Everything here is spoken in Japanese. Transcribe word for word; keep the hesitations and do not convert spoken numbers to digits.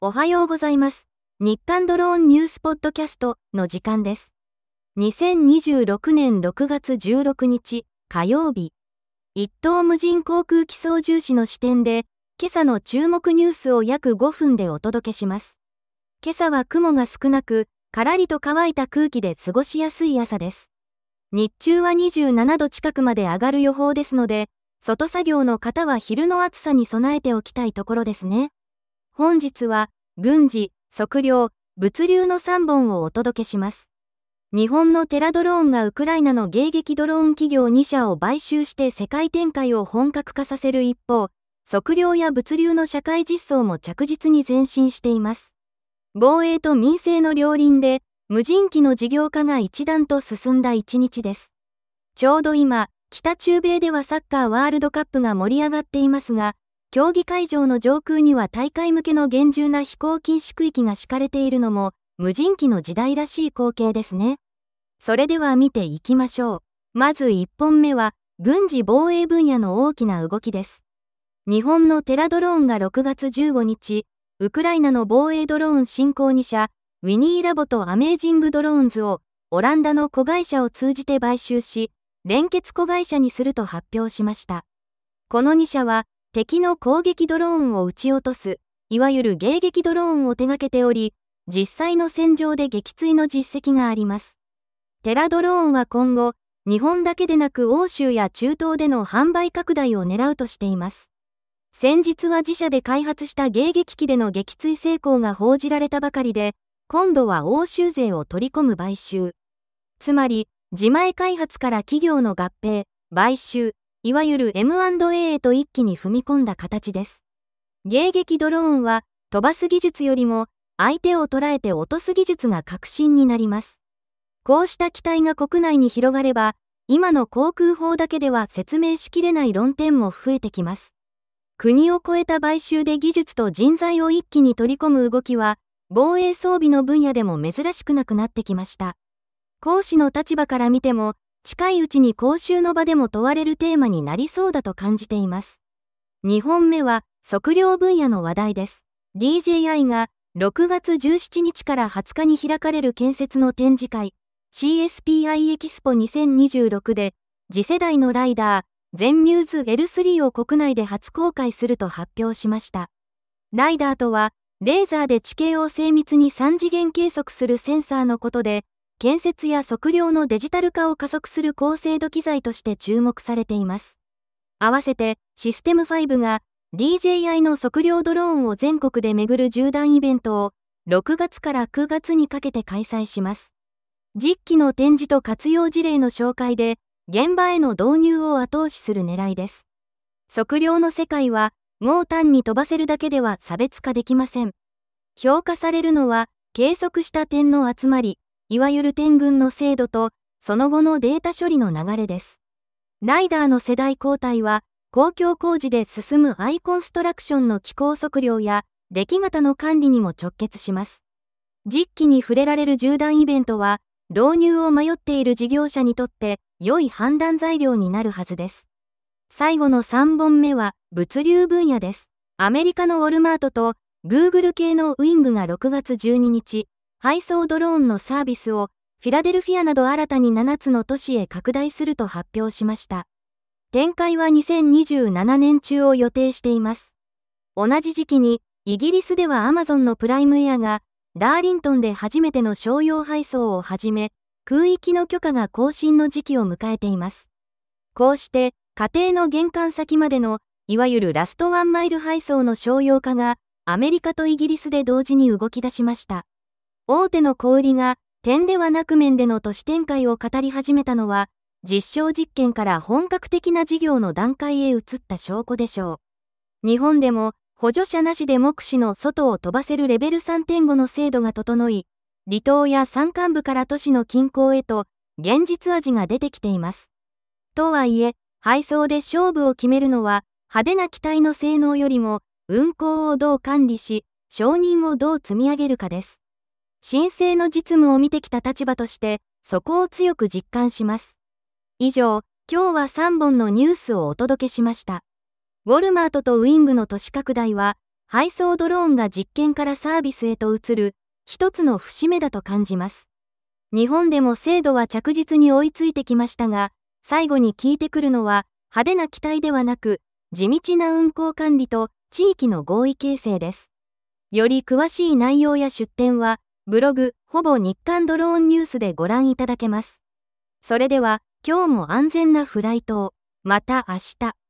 おはようございます。日刊ドローンニュースポッドキャストの時間です。にせんにじゅうろくねんろくがつじゅうろくにち火曜日、一等無人航空機操縦士の視点で、今朝の注目ニュースを約ごふんでお届けします。今朝は雲が少なく、からりと乾いた空気で過ごしやすい朝です。日中はにじゅうななど近くまで上がる予報ですので、外作業の方は昼の暑さに備えておきたいところですね。本日は、軍事、測量、物流のさんぼんをお届けします。日本のテラドローンがウクライナの迎撃ドローン企業にしゃを買収して世界展開を本格化させる一方、測量や物流の社会実装も着実に前進しています。防衛と民生の両輪で、無人機の事業化が一段と進んだ一日です。ちょうど今、北中米ではサッカーワールドカップが盛り上がっていますが、競技会場の上空には大会向けの厳重な飛行禁止区域が敷かれているのも、無人機の時代らしい光景ですね。それでは見ていきましょう。まずいっぽんめは、軍事防衛分野の大きな動きです。日本のテラドローンがろくがつじゅうごにち、ウクライナの防衛ドローン新興にしゃ、ウィニーラボとアメージングドローンズを、オランダの子会社を通じて買収し、連結子会社にすると発表しました。このにしゃは、敵の攻撃ドローンを撃ち落とす、いわゆる迎撃ドローンを手掛けており、実際の戦場で撃墜の実績があります。テラドローンは今後、日本だけでなく欧州や中東での販売拡大を狙うとしています。先日は自社で開発した迎撃機での撃墜成功が報じられたばかりで、今度は欧州勢を取り込む買収。つまり、自前開発から企業の合併、買収、いわゆる エムアンドエー へと一気に踏み込んだ形です。迎撃ドローンは飛ばす技術よりも相手を捉えて落とす技術が革新になります。こうした期待が国内に広がれば、今の航空法だけでは説明しきれない論点も増えてきます。国を超えた買収で技術と人材を一気に取り込む動きは、防衛装備の分野でも珍しくなくなってきました。講師の立場から見ても、近いうちに講習の場でも問われるテーマになりそうだと感じています。にほんめは測量分野の話題です。ディージェーアイ がろくがつじゅうしちにちからはつかに開かれる建設の展示会 シーエスピーアイ エキスポにせんにじゅうろくで次世代のライダーゼンミューズ エルスリー を国内で初公開すると発表しました。ライダーとはレーザーで地形を精密にさんじげん計測するセンサーのことで、建設や測量のデジタル化を加速する高精度機材として注目されています。合わせて、システムファイブが ディージェーアイ の測量ドローンを全国で巡る縦断イベントをろくがつからくがつにかけて開催します。実機の展示と活用事例の紹介で、現場への導入を後押しする狙いです。測量の世界は、もう単に飛ばせるだけでは差別化できません。評価されるのは、計測した点の集まり、いわゆる点群の精度と、その後のデータ処理の流れです。ライダーの世代交代は、公共工事で進むアイコンストラクションの機構測量や、出来型の管理にも直結します。実機に触れられる縦断イベントは、導入を迷っている事業者にとって、良い判断材料になるはずです。最後のさんぼんめは、物流分野です。アメリカのウォルマートと、Google 系のウィングがろくがつじゅうににち、配送ドローンのサービスをフィラデルフィアなど新たにななつの都市へ拡大すると発表しました。展開はにせんにじゅうななねん中を予定しています。同じ時期にイギリスでは Amazon のプライムエアがダーリントンで初めての商用配送を始め、空域の許可が更新の時期を迎えています。こうして家庭の玄関先までのいわゆるラストワンマイル配送の商用化がアメリカとイギリスで同時に動き出しました。大手の小売りが点ではなく面での都市展開を語り始めたのは、実証実験から本格的な事業の段階へ移った証拠でしょう。日本でも補助者なしで目視の外を飛ばせるレベル さんてんご の精度が整い、離島や山間部から都市の近郊へと現実味が出てきています。とはいえ、配送で勝負を決めるのは派手な機体の性能よりも運航をどう管理し、承認をどう積み上げるかです。申請の実務を見てきた立場として、そこを強く実感します。以上、今日はさんぼんのニュースをお届けしました。ウォルマートとウィングの都市拡大は、 配送ドローンが実験からサービスへと移る、一つの節目だと感じます。日本でも精度は着実に追いついてきましたが、最後に効いてくるのは、派手な機体ではなく、地道な運航管理と地域の合意形成です。より詳しい内容や出典は、ブログ、ほぼ日刊ドローンニュースでご覧いただけます。それでは、今日も安全なフライトを。また明日。